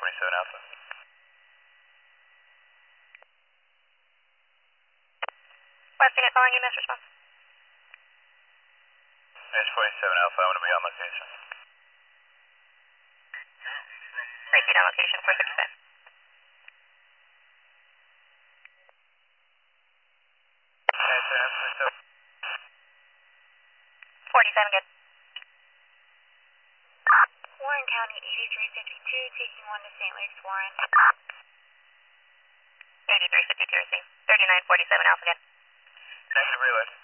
47 Alpha. Westing it, calling you, Mr. Response. Mesh 47 Alpha, I want to be on location. Repeat on location, 467. 47, good. Warren County 8352, taking 1 to St. Luke's, Warren. 8352, receive. 3947 Alpha, good. Negative relay.